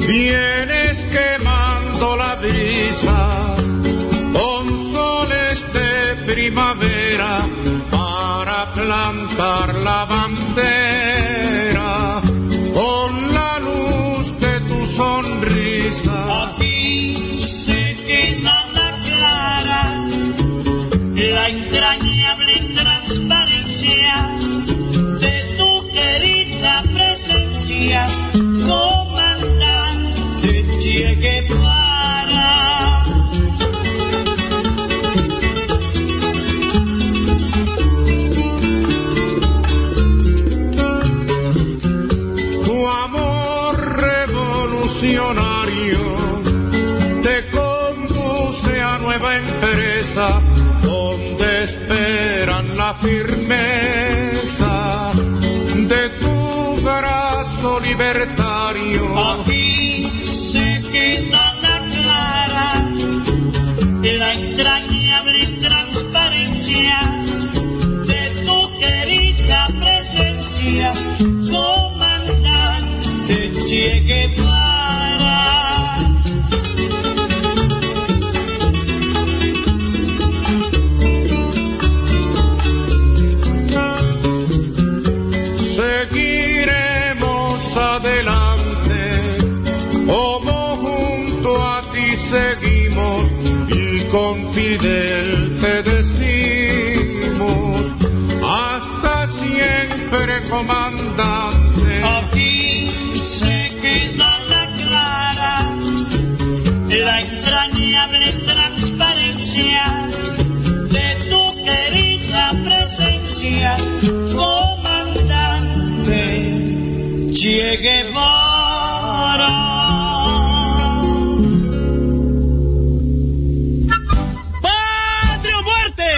Vienes quemando la brisa con soles de primavera para plantar la bandera con la luz de tu sonrisa. Aquí se queda la clara, la entrañable transparencia de tu querida presencia, comandante Che Guevara. Tu amor revolucionario te conduce a nueva empresa donde esperan la firmeza de tu brazo libertario. Aquí se queda la clara, la entrañable transparencia de tu querida presencia, comandante Che Guevara. Seguiremos adelante, como junto a ti seguimos, y con Fidel te decimos, hasta siempre, comandante. Aquí se queda la clara, la entrañable transparencia de tu querida presencia, comandante Che Guevara. ¡Patria o muerte!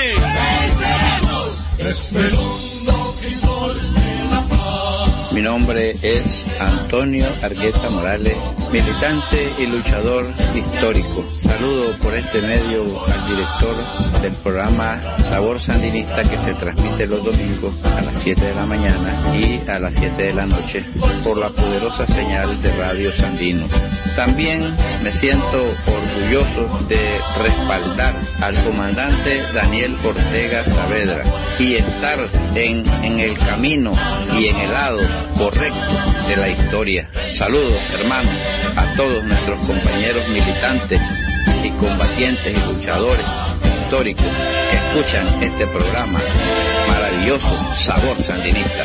Esperando crisol de la paz. Mi nombre es Antonio Argueta Morales, militante y luchador histórico. Saludo por este medio al director del programa Sabor Sandinista, que se transmite los domingos a las 7 de la mañana y a las 7 de la noche por la poderosa señal de Radio Sandino. También me siento orgulloso de respaldar al comandante Daniel Ortega Saavedra y estar en el camino y en el lado correcto de la historia. Saludos, hermanos, a todos nuestros compañeros militantes y combatientes y luchadores históricos que escuchan este programa maravilloso, Sabor Sandinista.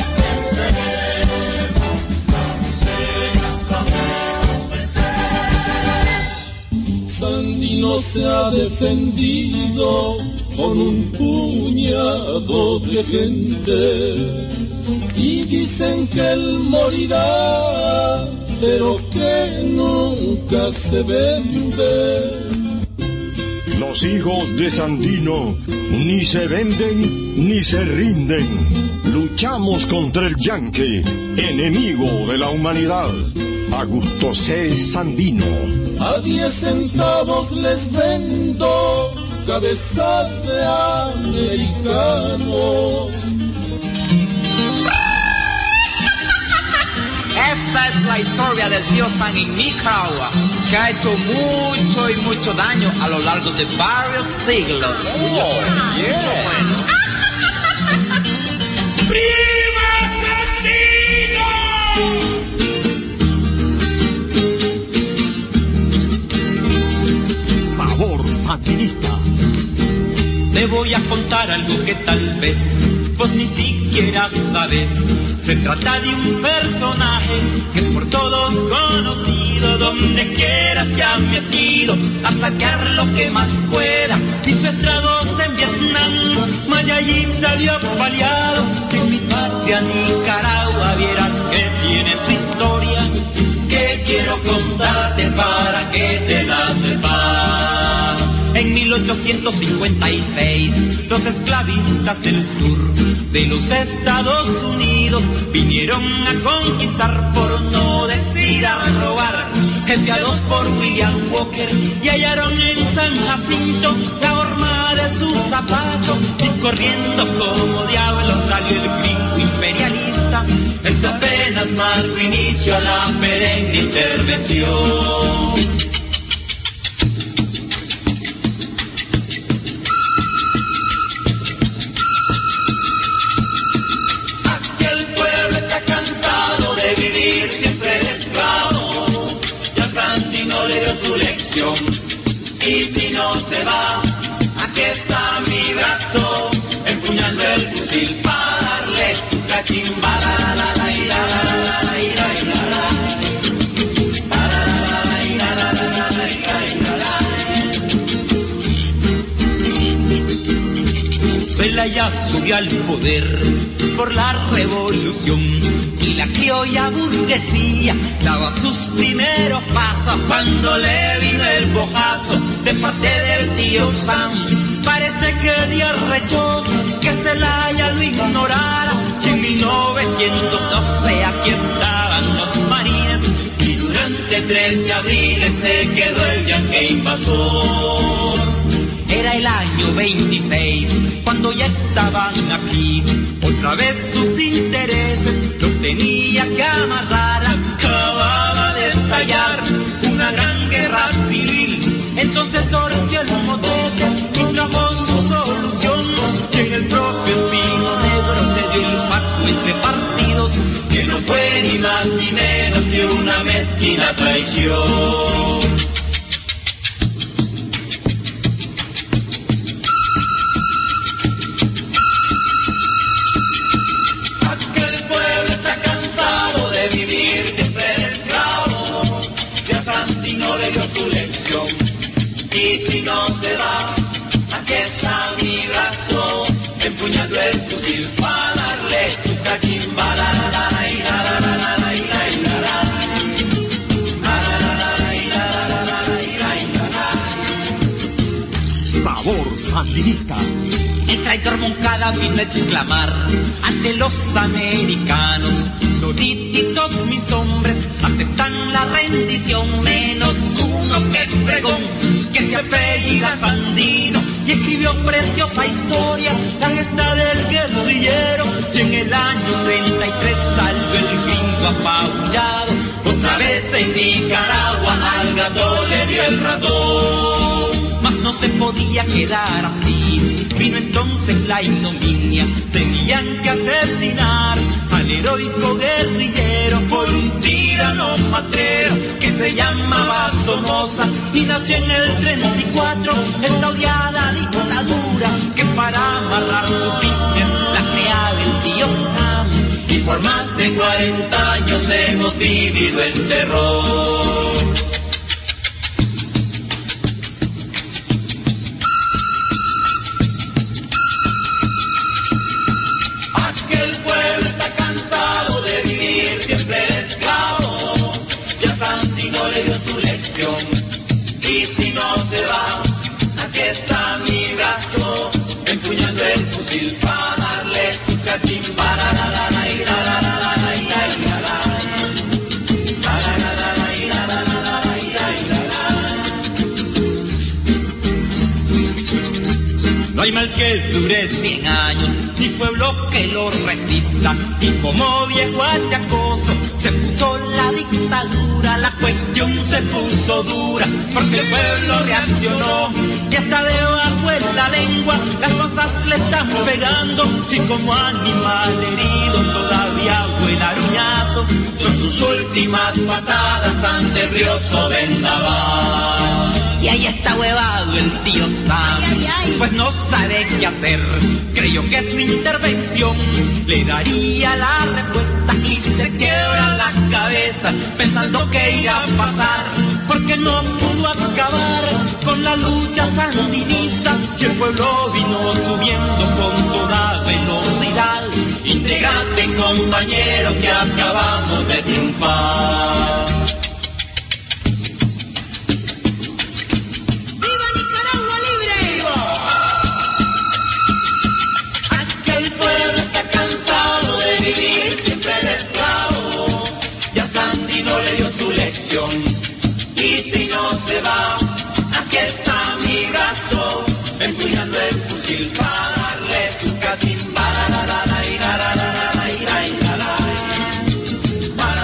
Sandino se ha defendido con un puñado de gente y dicen que él morirá, pero que nunca se vende. Los hijos de Sandino ni se venden ni se rinden. Luchamos contra el yanqui, enemigo de la humanidad. Augusto C. Sandino. A 10 centavos les vendo cabezas de americanos. Esta es la historia del tío San en Nicaragua, que ha hecho mucho y mucho daño a lo largo de varios siglos. ¡Viva Sandino! Sabor Sandinista. Te voy a contar algo que tal vez vos ni siquiera sabes. Se trata de un personaje que es por todos conocido. Donde quiera se ha metido a saquear lo que más pueda. Hizo estragos en Vietnam, Mayallín salió apaleado. En mi patria Nicaragua vieras que tiene su historia, que quiero contarte para que te la sepas. En 1856 los esclavistas del sur de los Estados Unidos vinieron a conquistar, por no decir a robar, enviados por William Walker, y hallaron en San Jacinto la horma de sus zapatos, y corriendo como diablo salió el gringo imperialista. Esto apenas marco inicio a la perenne intervención. Aquel pueblo está cansado de vivir siempre de esclavo, ya Sandino le dio su lección, y si no se va, aquí está mi brazo, empuñando el fusil para darle su cachimba. Ya subió al poder por la revolución y la criolla burguesía daba sus primeros pasos cuando le vino el bojazo de parte del tío Sam. Parece que Dios rechó que Zelaya lo ignorara y en 1912 aquí estaban los marines y durante 13 abriles se quedó el yankee invasor. Era el año 26 cuando ya estaban aquí, otra vez sus intereses los tenía que amarrar. Acababa de estallar una gran guerra civil, entonces sorteó el motote y trajo su solución, y en el propio Espino Negro se dio el pacto entre partidos, que no fue ni más ni menos que una mezquina traición. Y si no se va, aquí está mi brazo, empuñando el fusil para darle su cachimba. Sabor sandinista. El traidor Moncada vino a exclamar ante los americanos: todititos mis hombres aceptan la rendición, menos uno que es pregón, que se apellida Sandino, y escribió preciosa historia, la gesta del guerrillero, y en el año 33 salió el gringo apabullado, otra vez en Nicaragua al gato le dio el ratón. Mas no se podía quedar así, vino entonces la ignominia, tenían que asesinar al heroico guerrillero por un tirano matrero que se llamaba Somoza, y nació en el 34 esta odiada dictadura que para amarrar su business la creaba el tío Sam, y por más de 40 años hemos vivido en terror. Y si no se va, aquí está mi brazo, empuñando el fusil para darle su cachimba. No hay mal que dure 100 años, ni pueblo que lo resista, y como viejo achacoso se puso la dictadura, la cuestión se puso dura, porque el pueblo reaccionó, y hasta debajo en la lengua las cosas le están pegando, y como animal herido todavía vuela aruñazo, son sus últimas patadas ante el brioso vendaval. Y ahí está huevado el tío Sam, pues no sabe qué hacer, creyó que su intervención le daría la respuesta, y se quiebra la cabeza pensando que irá a pasar, porque no pudo acabar con la lucha sandinista, y el pueblo vino subiendo con toda velocidad. Intrigante compañero, que acabamos de triunfar. Y si no se va, aquí está mi brazo, empuñando el fusil para darle su cachimba.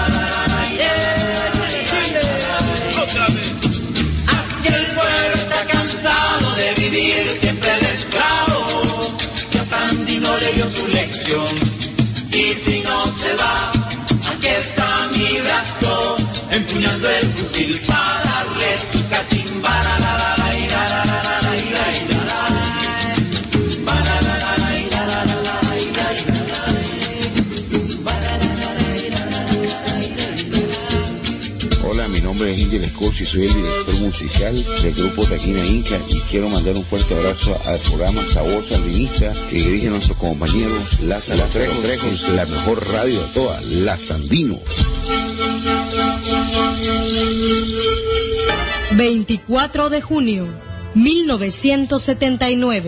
soy el director musical del grupo Taquina Inca y quiero mandar un fuerte abrazo al programa Sabor Sandinista que dirige nuestro compañero Lázaro Trejos, la mejor radio de todas, La Sandino. 24 de junio, 1979.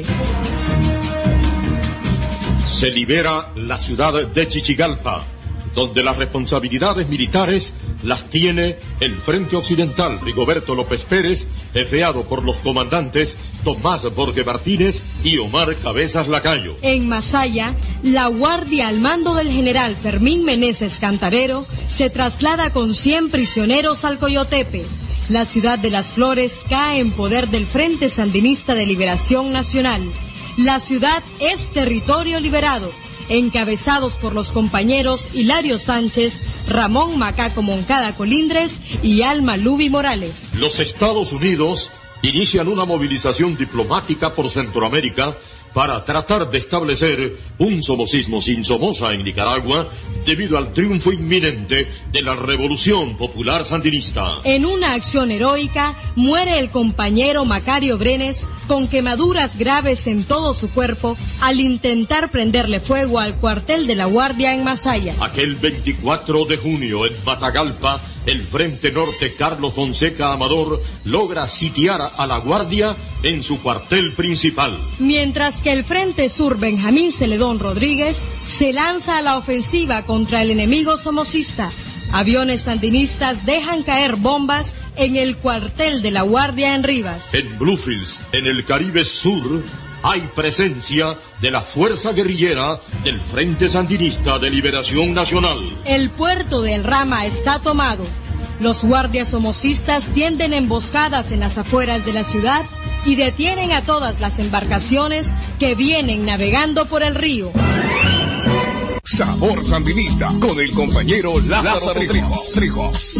Se libera la ciudad de Chichigalpa, donde las responsabilidades militares las tiene el Frente Occidental Rigoberto López Pérez, jefeado por los comandantes Tomás Borge Martínez y Omar Cabezas Lacayo. En Masaya, la guardia al mando del general Fermín Meneses Cantarero se traslada con 100 prisioneros al Coyotepe. La ciudad de Las Flores cae en poder del Frente Sandinista de Liberación Nacional. La ciudad es territorio liberado, encabezados por los compañeros Hilario Sánchez, Ramón Macaco Moncada Colindres y Alma Lubi Morales. Los Estados Unidos inician una movilización diplomática por Centroamérica para tratar de establecer un somocismo sin Somoza en Nicaragua debido al triunfo inminente de la Revolución Popular Sandinista. En una acción heroica muere el compañero Macario Brenes con quemaduras graves en todo su cuerpo al intentar prenderle fuego al cuartel de la Guardia en Masaya. Aquel 24 de junio en Matagalpa, el Frente Norte Carlos Fonseca Amador logra sitiar a la Guardia en su cuartel principal. Mientras que el Frente Sur Benjamín Celedón Rodríguez se lanza a la ofensiva contra el enemigo somocista. Aviones sandinistas dejan caer bombas en el cuartel de la Guardia en Rivas. En Bluefields, en el Caribe Sur, hay presencia de la fuerza guerrillera del Frente Sandinista de Liberación Nacional. El puerto del Rama está tomado. Los guardias somocistas tienden emboscadas en las afueras de la ciudad y detienen a todas las embarcaciones que vienen navegando por el río. Sabor Sandinista con el compañero Lázaro Trejos.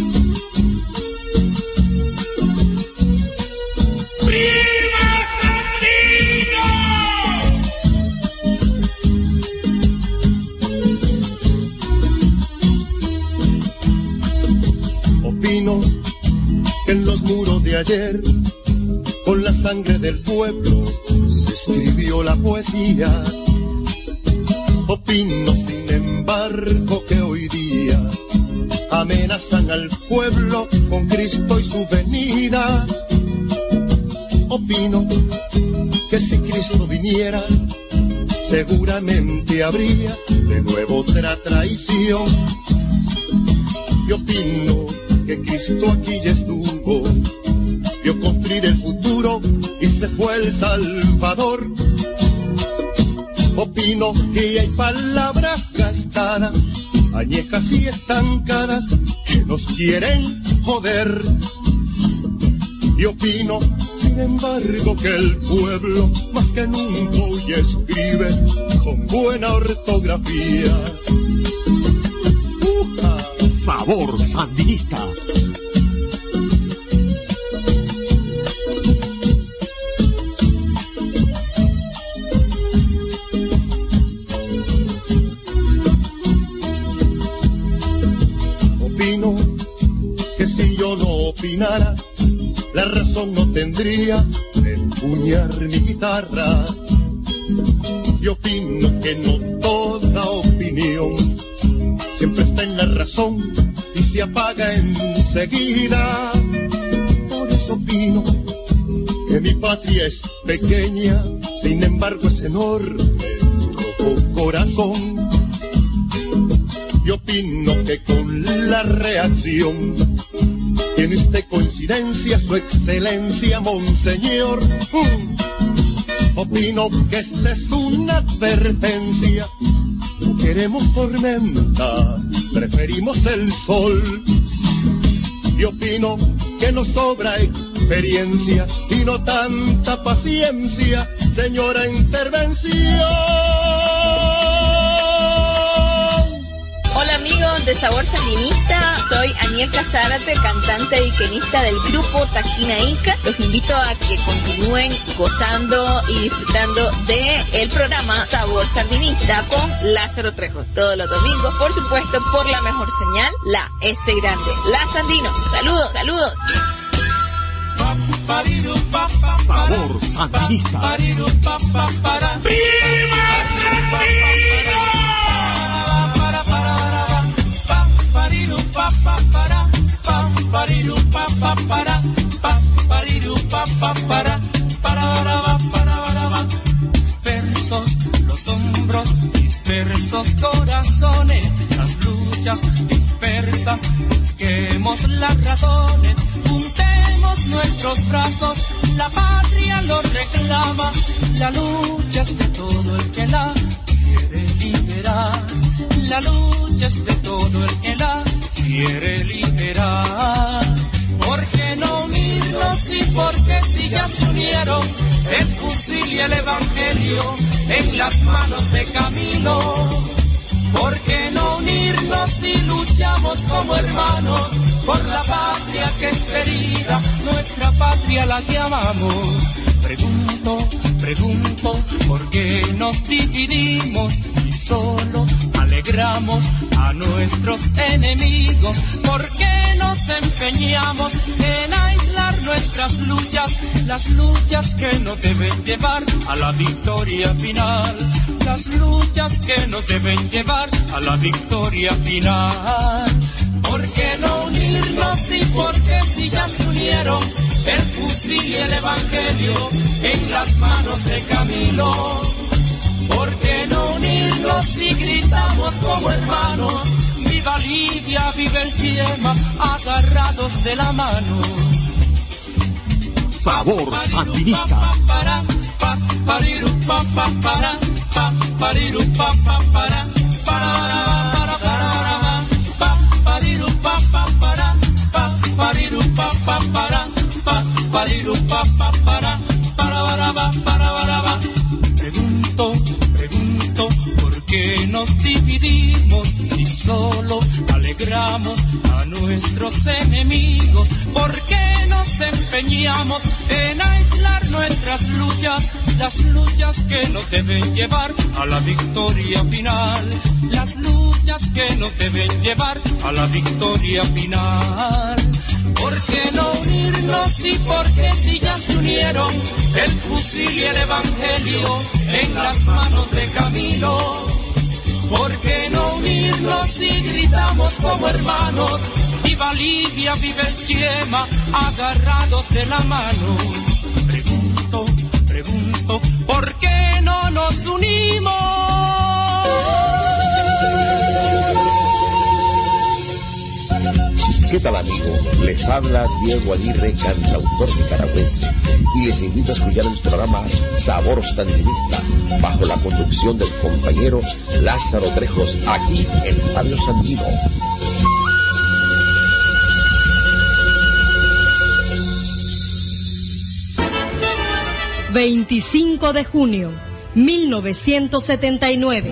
Opino que en los muros de ayer, con la sangre del pueblo, se escribió la poesía. Opino, sin embargo, que hoy día amenazan al pueblo con Cristo y su venida. Opino que si Cristo viniera, seguramente habría de nuevo otra traición. Y opino que Cristo aquí ya estuvo, vio construir el futuro y se fue el Salvador. Opino que hay palabras gastadas, añejas y estancadas, que nos quieren joder. Y opino, sin embargo, que el pueblo más que nunca hoy escribe con buena ortografía. Sabor Sandinista. Opino que si yo no opinara, la razón no tendría de empuñar mi guitarra. Y opino que no toda opinión siempre está en la razón y se apaga enseguida. Por eso opino que mi patria es pequeña, sin embargo es enorme, rojo corazón. Y opino que con la reacción tiene usted coincidencia, su excelencia, monseñor. Opino que esta es una advertencia. No queremos tormenta, preferimos el sol. Y opino que nos sobra experiencia y no tanta paciencia, señora intervención. Hola amigos de Sabor Sandinista, soy Anieta Zárate, cantante y quenista del grupo Taquina Inca. Los invito a que continúen gozando y disfrutando de el programa Sabor Sandinista con Lázaro Trejos, todos los domingos, por supuesto, por la mejor señal, la S grande, La Sandino. Saludos, saludos. Sandinista. Dispersos los hombros, dispersos corazones, las luchas dispersas, busquemos las razones, juntemos nuestros brazos, la patria lo reclama, la lucha es de todo el que la quiere liberar, la lucha es de todo el que la quiere liberar. ¿Por qué no unirnos y por qué si ya se unieron el fusil y el evangelio en las manos de Camilo? ¿Por qué no unirnos y luchamos como hermanos por la patria que es querida, nuestra patria la que amamos? Pregunto, ¿por qué nos dividimos si solo alegramos a nuestros enemigos? ¿Por qué nos empeñamos en aislar nuestras luchas, las luchas que nos deben llevar a la victoria final? Las luchas que nos deben llevar a la victoria final. ¿Por qué no unirnos y por qué si ya se unieron el fusil y el evangelio en las manos de Camilo? ¿Por qué no unirnos y gritamos como hermanos? Viva Lidia, viva el Chiema, agarrados de la mano. Sabor Sandinista. Pregunto, ¿por qué nos dividimos si solo alegramos a nuestros enemigos? ¿Por qué nos empeñamos en aislar nuestras luchas, las luchas que nos deben llevar a la victoria final? Las luchas que nos deben llevar a la victoria final. ¿Por qué no unirnos y por qué si ya se unieron el fusil y el evangelio en las manos de Camilo? ¿Por qué no unirnos y gritamos como hermanos? Viva Lidia, viva el Chiema, agarrados de la mano. Pregunto, ¿por qué no nos unimos? ¿Qué tal, amigo? Les habla Diego Aguirre, cantautor nicaragüense, y les invito a escuchar el programa Sabor Sandinista, bajo la conducción del compañero Lázaro Trejos, aquí en Radio Sandino. ...25 de junio, 1979...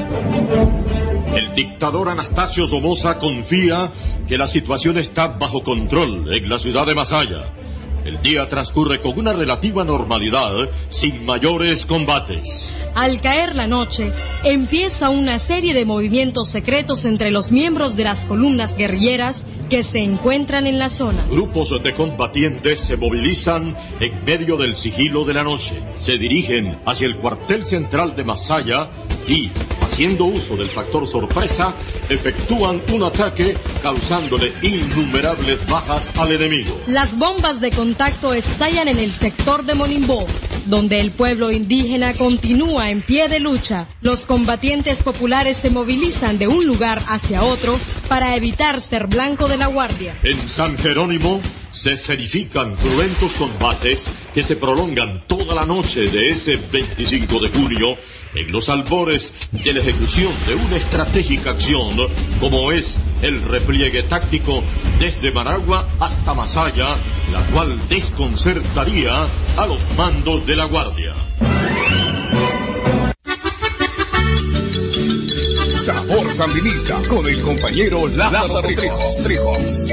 El dictador Anastasio Somoza confía que la situación está bajo control en la ciudad de Masaya. El día transcurre con una relativa normalidad, sin mayores combates. Al caer la noche, empieza una serie de movimientos secretos entre los miembros de las columnas guerrilleras que se encuentran en la zona. Grupos de combatientes se movilizan en medio del sigilo de la noche. Se dirigen hacia el cuartel central de Masaya y, haciendo uso del factor sorpresa, efectúan un ataque causándole innumerables bajas al enemigo. Las bombas de contacto estallan en el sector de Monimbó, donde el pueblo indígena continúa en pie de lucha. Los combatientes populares se movilizan de un lugar hacia otro para evitar ser blanco de la guardia. En San Jerónimo se escenifican cruentos combates que se prolongan toda la noche de ese 25 de junio en los albores de la ejecución de una estratégica acción como es el repliegue táctico desde Managua hasta Masaya, la cual desconcertaría a los mandos de la guardia. Sabor Sandinista con el compañero Lázaro Trejos.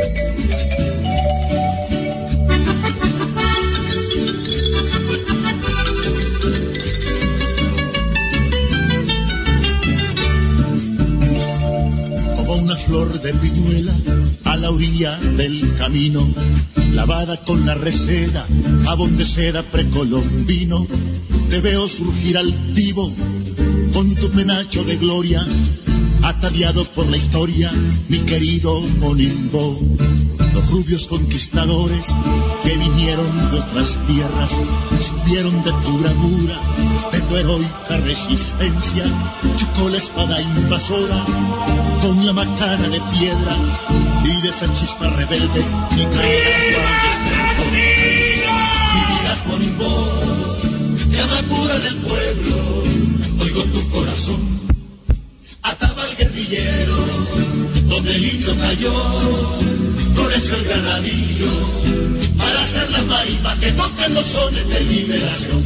Como una flor de piñuela a la orilla del camino, lavada con la reseda, jabón de seda precolombino, te veo surgir altivo con tu penacho de gloria, ataviado por la historia, mi querido Monimbo. Los rubios conquistadores que vinieron de otras tierras supieron de tu bravura, de tu heroica resistencia. Chocó la espada invasora con la macana de piedra y de esa chispa rebelde mi carnaval despertó. Vivirás, Monimbo, llama pura del pueblo, oigo tu corazón. Ataba al guerrillero donde el indio cayó, floreció el granadillo para hacer la marimba que tocan los sones de liberación.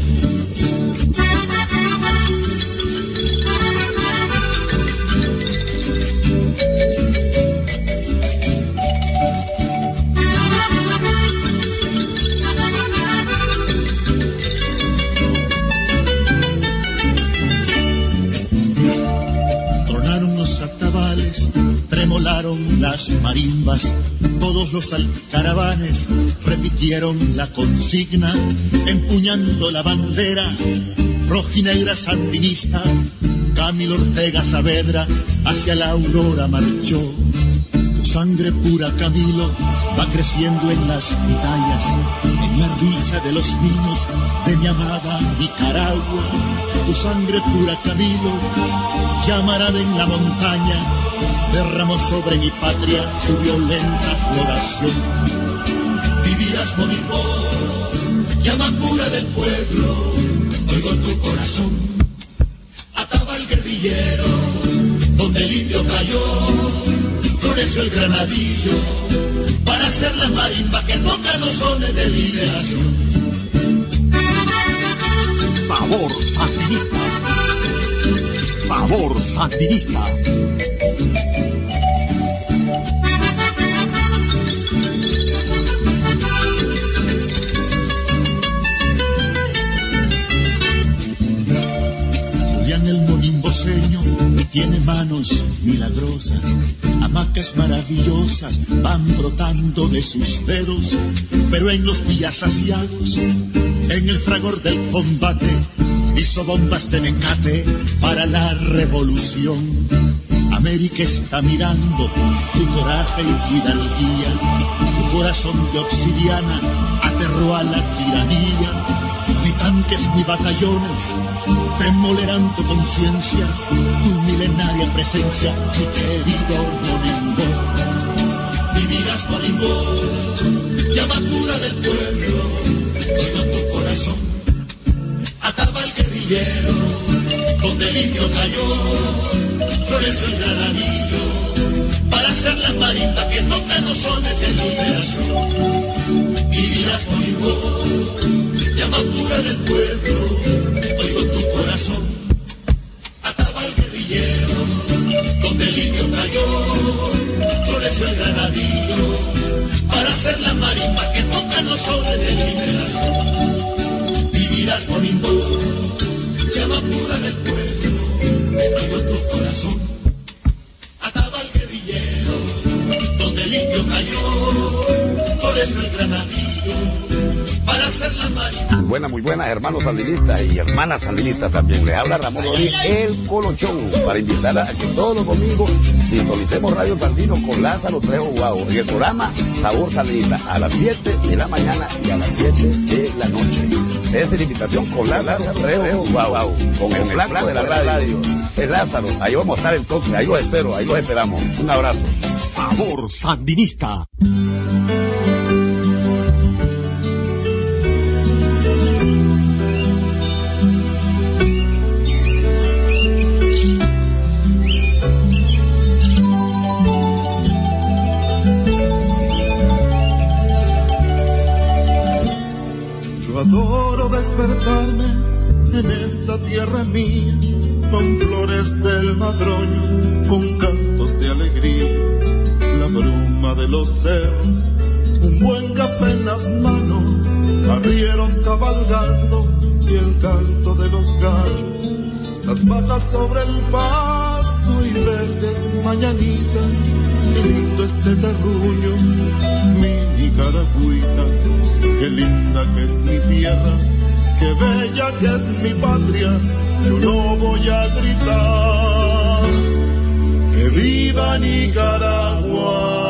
Tremolaron las marimbas, todos los alcaravanes repitieron la consigna, empuñando la bandera rojinegra sandinista. Camilo Ortega Saavedra hacia la aurora marchó. Tu sangre pura, Camilo, va creciendo en las pitayas, en la risa de los niños de mi amada Nicaragua. Tu sangre pura, Camilo, llamarada en la montaña, derramó sobre mi patria su violenta floración. Vivirás, Monimbo, llama pura del pueblo, oigo tu corazón. Ataba el guerrillero donde el indio cayó, floreció el granadillo para hacer la marimba que toca los sones de liberación. Sabor sandinista. Sabor sandinista. Julián el monimboseño tiene manos milagrosas, hamacas maravillosas van brotando de sus dedos, pero en los días saciados, en el fragor del combate, hizo bombas de mecate para la revolución. América está mirando tu coraje y tu hidalguía, tu corazón de obsidiana aterró a la tiranía. Ni tanques ni batallones demolerán tu conciencia, tu milenaria presencia, mi querido Monimbo. Vivirás, Monimbo, llama pura del pueblo, oigo tu corazón. Ataba el guerrillero donde el indio cayó, floreció el granadillo para hacer la marimba que tocan los sones de liberación. Vivirás, Monimbo, llama pura del pueblo, oigo tu corazón. Ataba el guerrillero donde el indio cayó, floreció el granadillo para hacer la marimba que tocan los sones de liberación. Vivirás, Monimbo, llama pura del pueblo, oigo tu corazón. Ataba el guerrillero donde el indio cayó, floreció el granadillo para hacer la marimba. Muy buenas, hermanos sandinistas y hermanas sandinistas también. Les habla Ramón Rodríguez, el Colochón, para invitar a que todos los domingos sintonicemos Radio Sandino con Lázaro Trejo Guau, en el programa Sabor Sandinista, a las 7 de la mañana y a las 7 de la noche. Esa es la invitación con Lázaro Trejo Guau, con el flanco de la radio. Es Lázaro, ahí vamos a estar entonces, ahí los espero, ahí los esperamos. Un abrazo. Sabor sandinista. Adoro despertarme en esta tierra mía, con flores del madroño, con cantos de alegría, la bruma de los cerros, un buen café en las manos, arrieros cabalgando y el canto de los gallos, las vacas sobre el pasto pasto y verdes mañanitas, qué lindo este terruño, mi Nicaragüita, qué linda que es mi tierra, qué bella que es mi patria, yo no voy a gritar, que viva Nicaragua.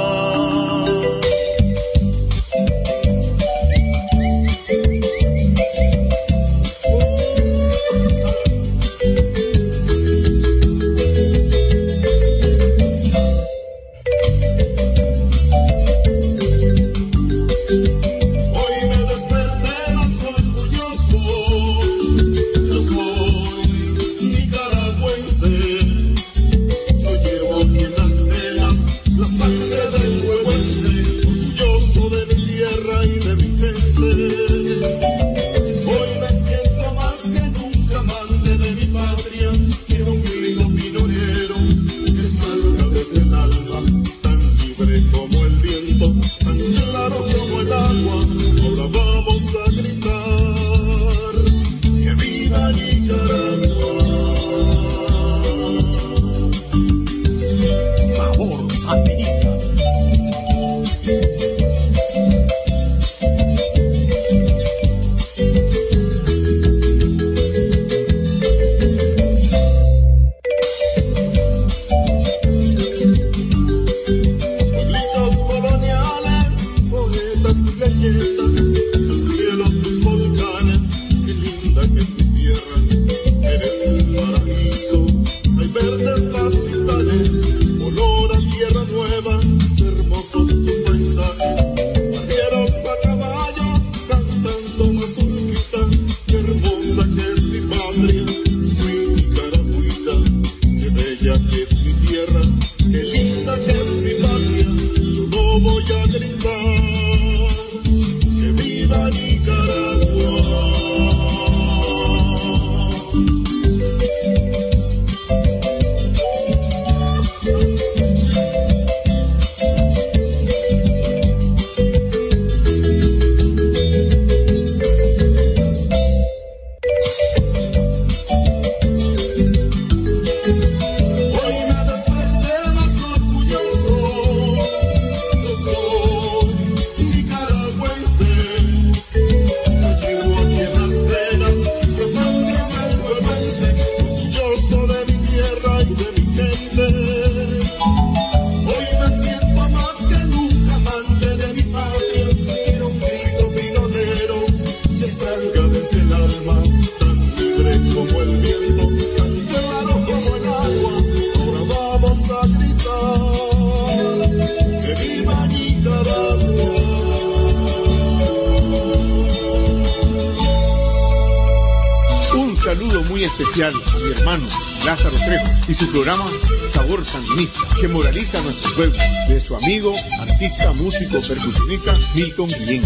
especial a mi hermano Lázaro Trejo y su programa Sabor Sandinista, que moraliza a nuestro pueblo, de su amigo, artista, músico, percusionista Milton Guillén.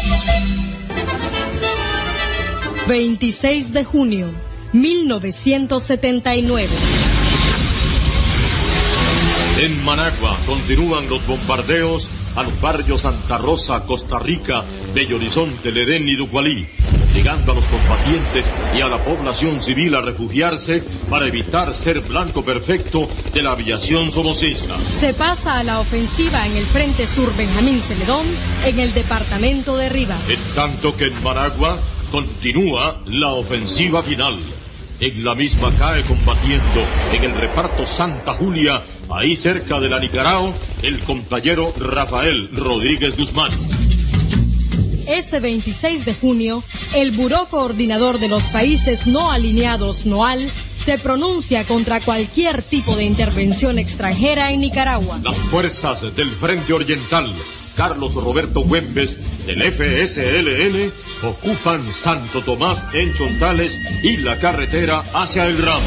26 de junio, 1979. En Managua continúan los bombardeos a los barrios Santa Rosa, Costa Rica, Bello Horizonte, Ledén y Ducualí, obligando a los combatientes y a la población civil a refugiarse para evitar ser blanco perfecto de la aviación somocista. Se pasa a la ofensiva en el Frente Sur Benjamín Celedón, en el departamento de Rivas. En tanto que en Managua continúa la ofensiva final. En la misma cae combatiendo en el reparto Santa Julia, ahí cerca de la Nicarao, el compañero Rafael Rodríguez Guzmán. Este 26 de junio, el Buró Coordinador de los Países No Alineados, NOAL, se pronuncia contra cualquier tipo de intervención extranjera en Nicaragua. Las fuerzas del Frente Oriental, Carlos Roberto Güembes, del FSLN, ocupan Santo Tomás en Chontales y la carretera hacia el Rama.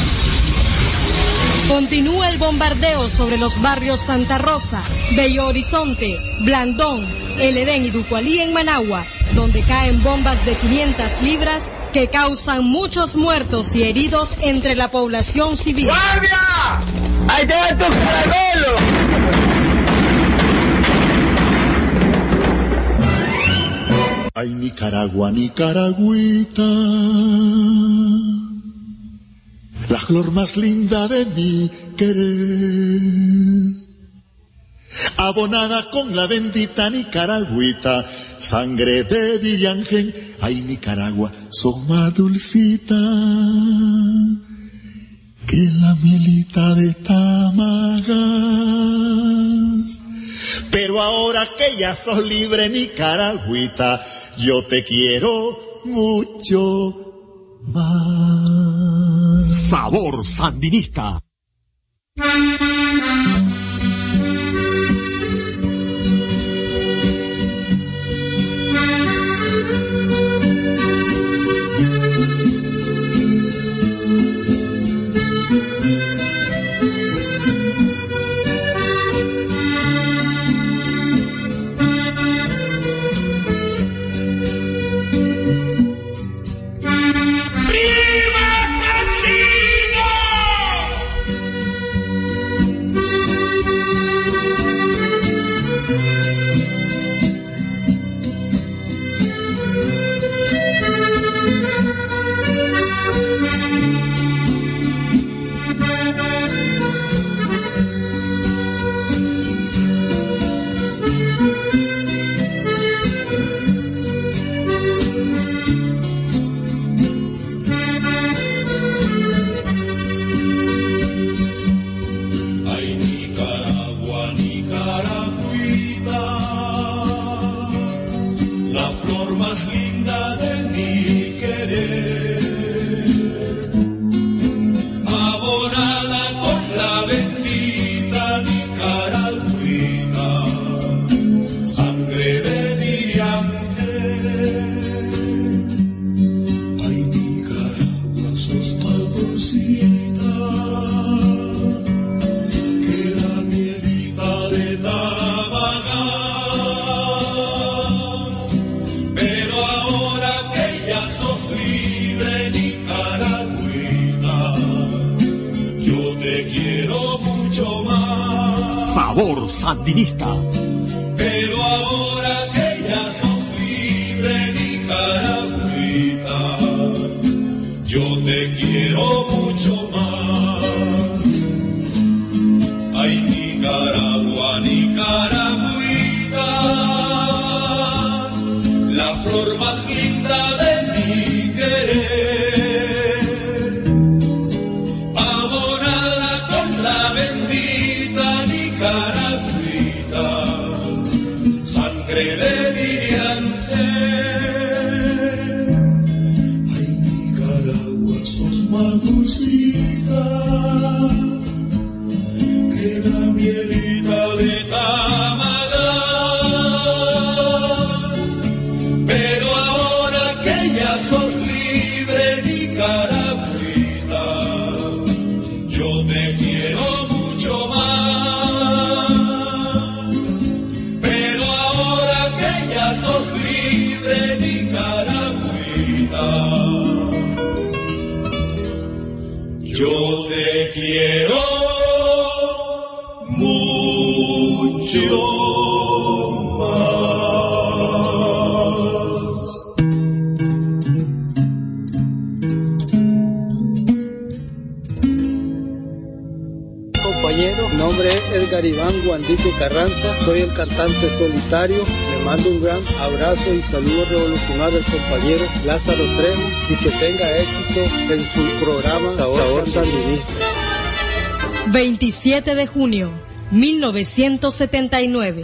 Continúa el bombardeo sobre los barrios Santa Rosa, Bello Horizonte, Blandón, El Edén y Ducualí en Managua, donde caen bombas de 500 libras que causan muchos muertos y heridos entre la población civil. ¡Guardia! ¡Ahí te va tu caragolo! Ay, Nicaragua, Nicaragüita, las flor más linda de mi querer, abonada con la bendita nicaragüita, sangre de Diriangén. Ay, Nicaragua, sos más dulcita que la mielita de Tamagas. Pero ahora que ya sos libre, nicaragüita, yo te quiero mucho más. Sabor Sandinista. Sabor Sandinista. Pero ahora que ya sos libre, nicaragüita, yo te quiero mucho más. Ay, Nicaragua, nicaragüita, la flor más linda de mi querer, abonada con la bendita nicaragüita, sangre de Diriangén. Ay, Nicaragua, sos más dulcita que la mielita de Tamagas. Pero ahora que ya sos libre, nicaragüita, yo te quiero mucho más. Pero ahora que ya sos libre, nicaragüita, yo te quiero mucho más. Compañero, mi nombre es Edgar Iván Guandito Carranza, soy el cantante solitario. Le mando un gran abrazo y saludo revolucionario al compañero Lázaro Trejo y que tenga éxito en su programa Sabor Sandinista. 27 de junio, 1979.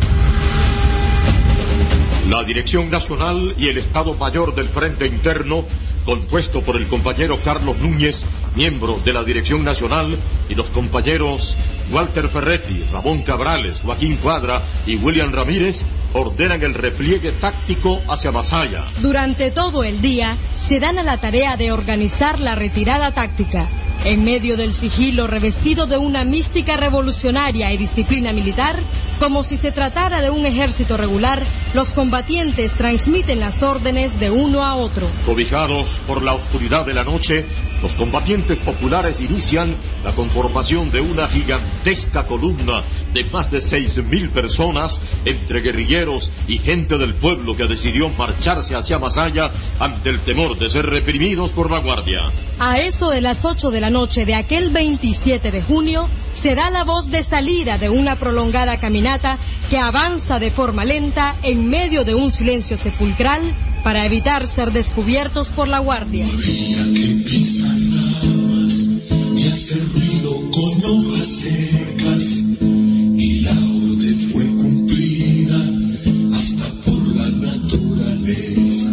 La Dirección Nacional y el Estado Mayor del Frente Interno, compuesto por el compañero Carlos Núñez, miembro de la Dirección Nacional, y los compañeros Walter Ferretti, Ramón Cabrales, Joaquín Cuadra y William Ramírez, ordenan el repliegue táctico hacia Masaya. Durante todo el día se dan a la tarea de organizar la retirada táctica. En medio del sigilo revestido de una mística revolucionaria y disciplina militar, como si se tratara de un ejército regular, los combatientes transmiten las órdenes de uno a otro. Cobijados por la oscuridad de la noche, los combatientes populares inician la conformación de una gigantesca columna de más de 6.000 personas, entre guerrilleros y gente del pueblo que decidió marcharse hacia Masaya ante el temor de ser reprimidos por la Guardia. A eso de las 8 de la noche de aquel 27 de junio, se da la voz de salida de una prolongada caminata que avanza de forma lenta en medio de un silencio sepulcral para evitar ser descubiertos por la guardia. Y hace ruido con hojas secas, y la orden fue cumplida hasta por la naturaleza.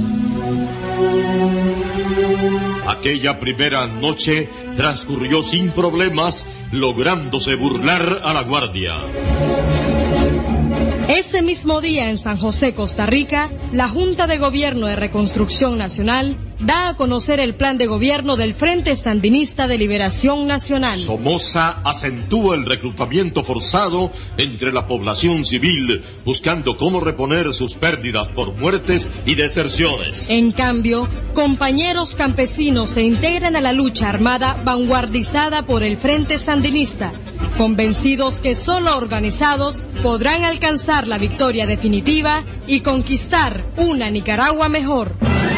Aquella primera noche transcurrió sin problemas, lográndose burlar a la guardia. Ese mismo día en San José, Costa Rica, la Junta de Gobierno de Reconstrucción Nacional da a conocer el plan de gobierno del Frente Sandinista de Liberación Nacional. Somoza acentúa el reclutamiento forzado entre la población civil, buscando cómo reponer sus pérdidas por muertes y deserciones. En cambio, compañeros campesinos se integran a la lucha armada vanguardizada por el Frente Sandinista, convencidos que solo organizados podrán alcanzar la victoria definitiva y conquistar una Nicaragua mejor.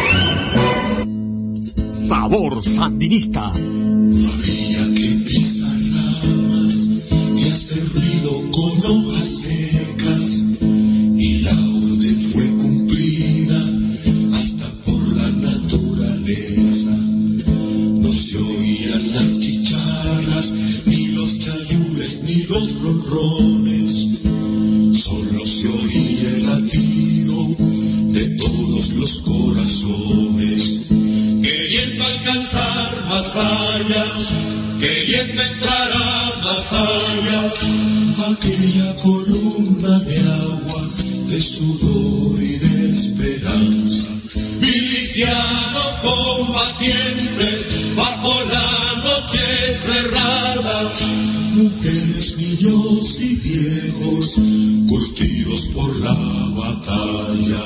Sabor Sandinista. Había que pisar ramas y hacer ruido con hojas secas, y la orden fue cumplida hasta por la naturaleza. No se oían las chicharras, ni los chayules, ni los ronrones, solo se oía el latido de todos los corazones. Queriendo alcanzar más allá, queriendo entrar a más allá, aquella columna de agua, de sudor y de esperanza. Milicianos combatientes bajo la noche cerrada, mujeres, niños y viejos curtidos por la batalla.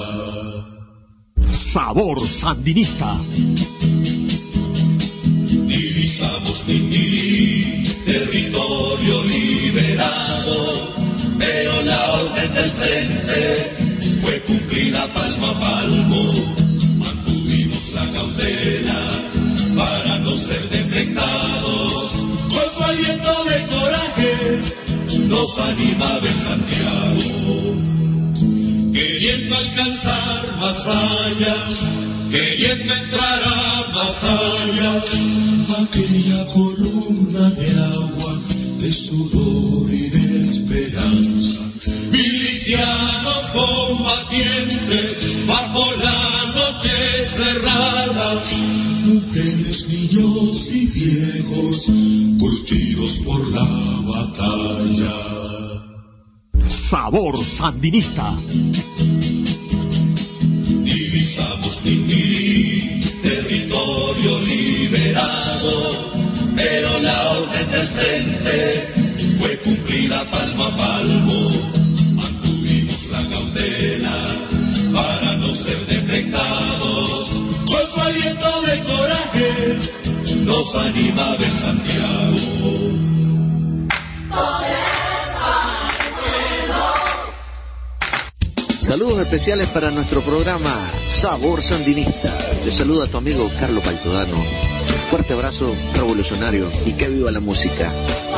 Sabor Sandinista. Divisamos Ningui, territorio liberado, pero la orden del frente fue cumplida palmo a palmo. Mantuvimos la cautela para no ser detectados. Con su aliento de coraje nos animaba en Santiago. Queriendo alcanzar más allá, queriendo entrar a más allá, aquella columna de agua, de sudor y de esperanza. Milicianos combatientes bajo la noche cerrada, mujeres, niños y viejos curtidos por la batalla. Sabor Sandinista. Divisamos Ningui, territorio liberado, pero la orden del frente fue cumplida palmo a palmo. Mantuvimos la cautela para no ser detectados. Con su aliento de coraje nos animaba en Santiago. Saludos especiales para nuestro programa Sabor Sandinista. Te saluda tu amigo Carlos Baltodano. Fuerte abrazo revolucionario y que viva la música.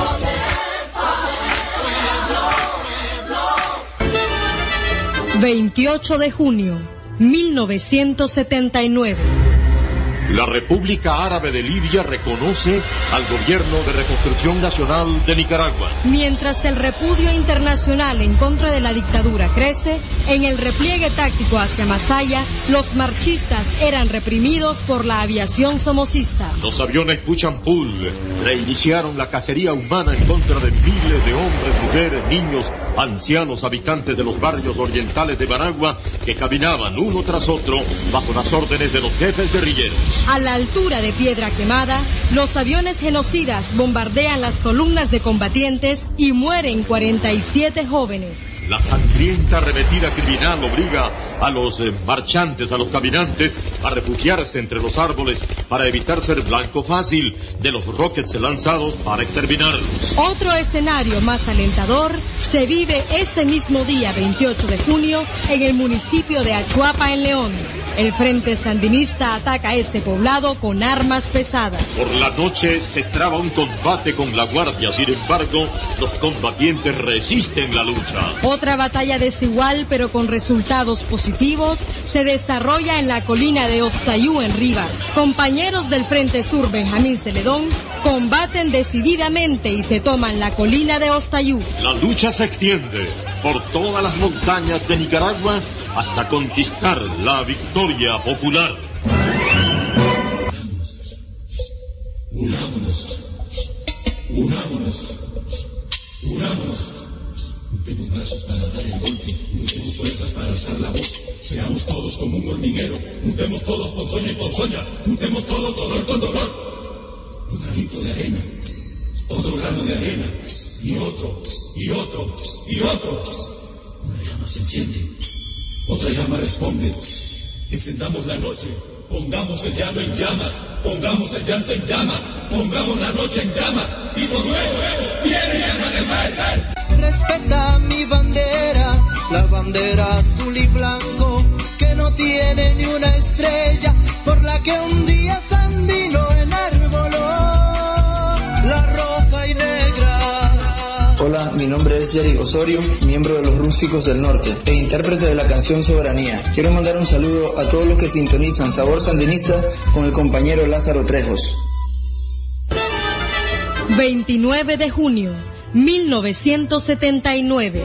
28 de junio, 1979. La República Árabe de Libia reconoce al Gobierno de Reconstrucción Nacional de Nicaragua. Mientras el repudio internacional en contra de la dictadura crece, en el repliegue táctico hacia Masaya, los marchistas eran reprimidos por la aviación somocista. Los aviones Puchampul reiniciaron la cacería humana en contra de miles de hombres, mujeres, niños, ancianos, habitantes de los barrios orientales de Managua, que caminaban uno tras otro bajo las órdenes de los jefes guerrilleros. A la altura de Piedra Quemada, los aviones genocidas bombardean las columnas de combatientes y mueren 47 jóvenes. La sangrienta arremetida criminal obliga a los marchantes, a los caminantes, a refugiarse entre los árboles para evitar ser blanco fácil de los rockets lanzados para exterminarlos. Otro escenario más alentador se vive ese mismo día, 28 de junio, en el municipio de Achuapa, en León. El Frente Sandinista ataca este poblado con armas pesadas. Por la noche se traba un combate con la Guardia, sin embargo, los combatientes resisten la lucha. Otra batalla desigual, pero con resultados positivos, se desarrolla en la colina de Ostayú, en Rivas. Compañeros del Frente Sur Benjamín Celedón combaten decididamente y se toman la colina de Ostayú. La lucha se extiende por todas las montañas de Nicaragua hasta conquistar la victoria popular. Unámonos, unámonos, unámonos. Juntemos brazos para dar el golpe, juntemos fuerzas para alzar la voz. Seamos todos como un hormiguero, juntemos todos ponzoña y ponzoña, juntemos todo dolor con dolor. Un granito de arena, otro grano de arena, y otro, y otro, y otro. Una llama se enciende, otra llama responde. Encendamos la noche, pongamos el llano en llamas, pongamos el llanto en llamas, pongamos la noche en llamas, y por luego viene el amanecer. Respeta mi bandera, la bandera azul y blanco, que no tiene ni una estrella, por la que un día Sandino enarboló, la roja y negra. Hola, mi nombre es Jerry Osorio, miembro de los Rústicos del Norte e intérprete de la canción Soberanía. Quiero mandar un saludo a todos los que sintonizan Sabor Sandinista con el compañero Lázaro Trejos. 29 de junio, 1979.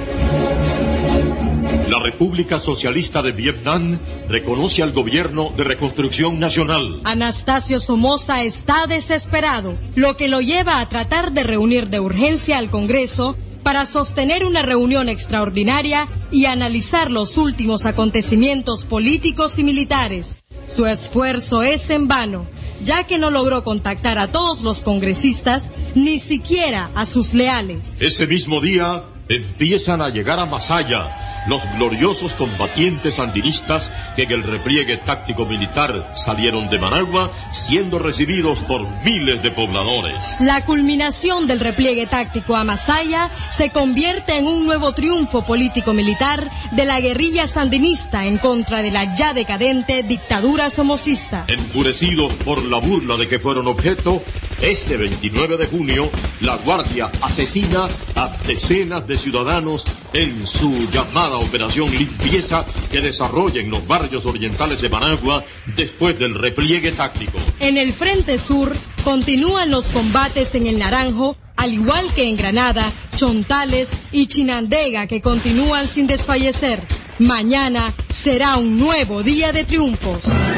La República Socialista de Vietnam reconoce al gobierno de reconstrucción nacional. Anastasio Somoza está desesperado, lo que lo lleva a tratar de reunir de urgencia al Congreso para sostener una reunión extraordinaria y analizar los últimos acontecimientos políticos y militares. Su esfuerzo es en vano, ya que no logró contactar a todos los congresistas, ni siquiera a sus leales. Ese mismo día empiezan a llegar a Masaya los gloriosos combatientes sandinistas que en el repliegue táctico militar salieron de Managua, siendo recibidos por miles de pobladores. La culminación del repliegue táctico a Masaya se convierte en un nuevo triunfo político-militar de la guerrilla sandinista en contra de la ya decadente dictadura somocista. Enfurecidos por la burla de que fueron objeto, ese 29 de junio, la Guardia asesina a decenas de ciudadanos en su llamada Operación Limpieza que desarrolla en los barrios orientales de Managua después del repliegue táctico. En el Frente Sur continúan los combates en el Naranjo, al igual que en Granada, Chontales y Chinandega, que continúan sin desfallecer. Mañana será un nuevo día de triunfos.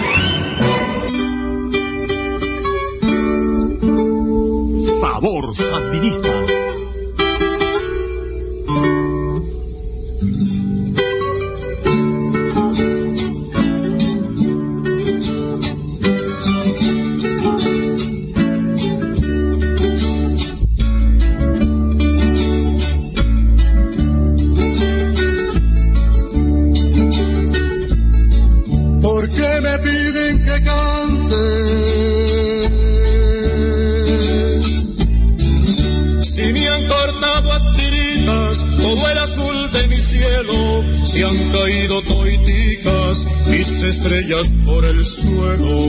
Sabor Sandinista. Se han caído toiticas mis estrellas por el suelo.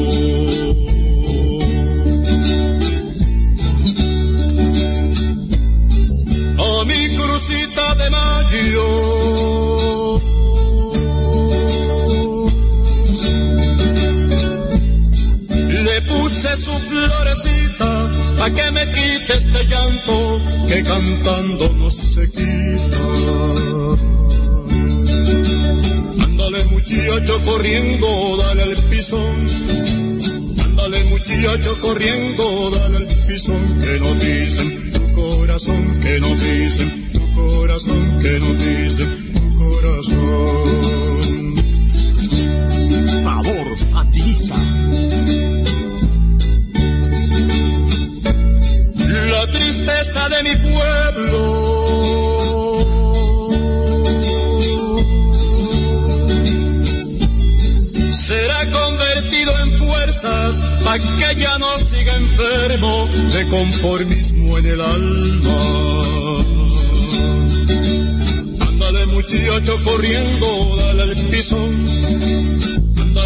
A mi crucita de mayo le puse su florecita pa' que me quite este llanto que cantando no se quita. Muchacho corriendo, dale al pisón. Ándale muchacho corriendo, dale al pisón. Que no dicen tu corazón, que no dicen tu corazón, que no dicen tu corazón. Sabor Sandinista. La tristeza de mi pueblo será convertido en fuerzas pa' que ya no siga enfermo de conformismo en el alma. Ándale muchacho corriendo, dale al pisón.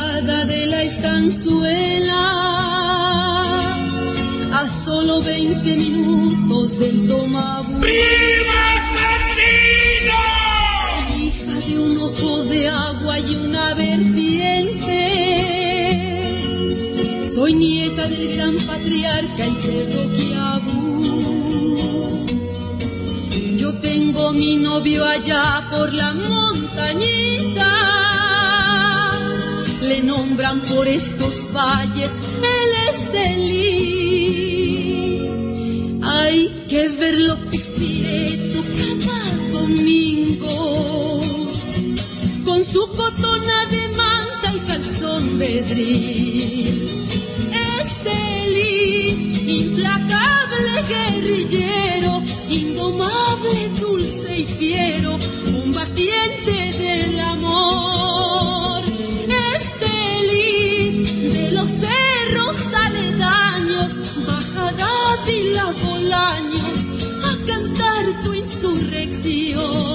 retirada de la estanzuela, a solo 20 minutos del Tomabú. ¡Viva Sandino! Soy hija de un ojo de agua y una vertiente. Soy nieta del gran patriarca y Cerro Quiabú. Yo tengo mi novio allá por la montañita. Le nombran por estos valles el Estelí. Hay que verlo Pispireto cada domingo, con su cotona de manta y calzón de drill. Estelí, implacable guerrillero, indomable, dulce y fiero, combatiente del amor. Estelí, de los cerros aledaños, bajará Vila Bolaños a cantar tu insurrección.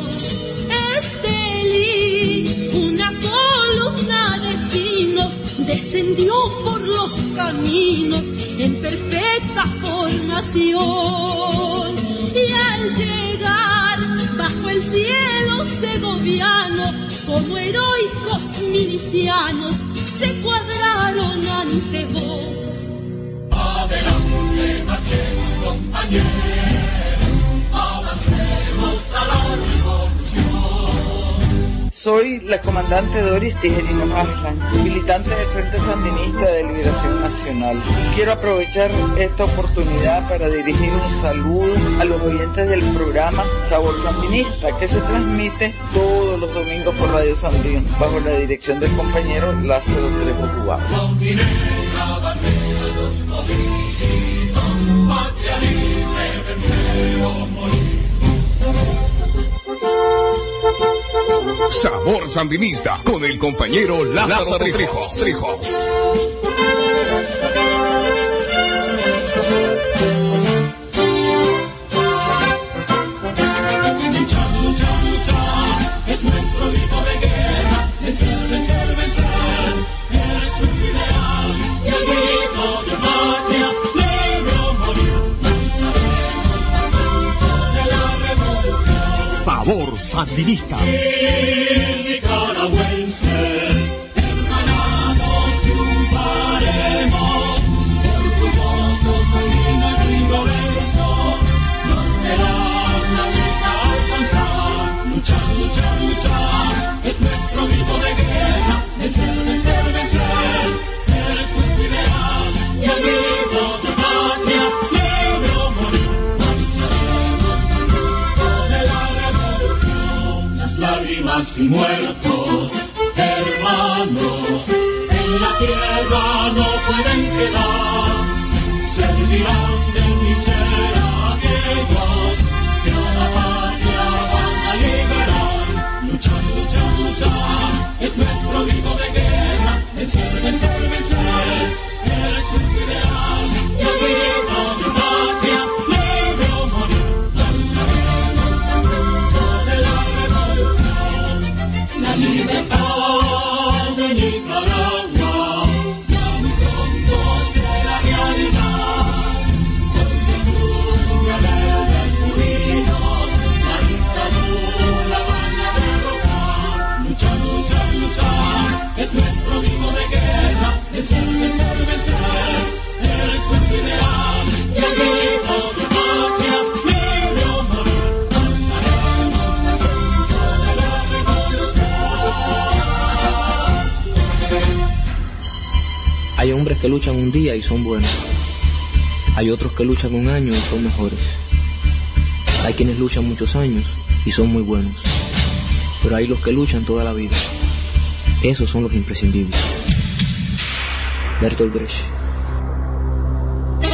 Estelí, una columna de pinos, descendió por los caminos en perfecta formación, y al llegar bajo el cielo segoviano, como heroicos milicianos se cuadraron ante vos. Adelante, marchemos, compañeros, avancemos a la revolución. Soy la comandante Doris Tijerino Harlan, militante del Frente Sandinista de Liberación Nacional. Quiero aprovechar esta oportunidad para dirigir un saludo a los oyentes del programa Sabor Sandinista, que se transmite todos los domingos por Radio Sandino, bajo la dirección del compañero Lázaro Trejo Cubano. Sabor Sandinista con el compañero Lázaro Trejos. Es nuestro grito de guerra, vencer, vencer, vencer, es nuestro ideal, y el grito de patria, libre o morir, lucharemos de la revolución. Sabor Sandinista. Nicaragüense, hermanados triunfaremos, orgullosos al himno y violento, nos verá la meta alcanzar. Luchar, luchar, luchar, es nuestro grito de guerra, vencer, vencer, vencer, es nuestro ideal, y el grito de patria, libre o morir, marcharemos al rumbo de la revolución. Las lágrimas y muertos, hermanos, en la tierra no pueden quedar, servirán de trinchera aquellos que a la patria van a liberar. Luchar, luchar, luchar, es nuestro grito de guerra, vencer, vencer, vencer, es nuestro ideal, y el grito de patria, libre o morir, marcharemos al rumbo de la revolución. La libertad de Nicaragua ya muy pronto será realidad, porque sus rebeldes unidos la dictadura van a derrocar. Luchar, luchar, luchar, es nuestro grito de guerra, vencer, vencer, vencer, es nuestro ideal, y el grito de patria, libre o morir, marcharemos al rumbo de la revolución. Hay hombres que luchan un día y son buenos. Hay otros que luchan un año y son mejores. Hay quienes luchan muchos años y son muy buenos. Pero hay los que luchan toda la vida. Esos son los imprescindibles. Bertolt Brecht.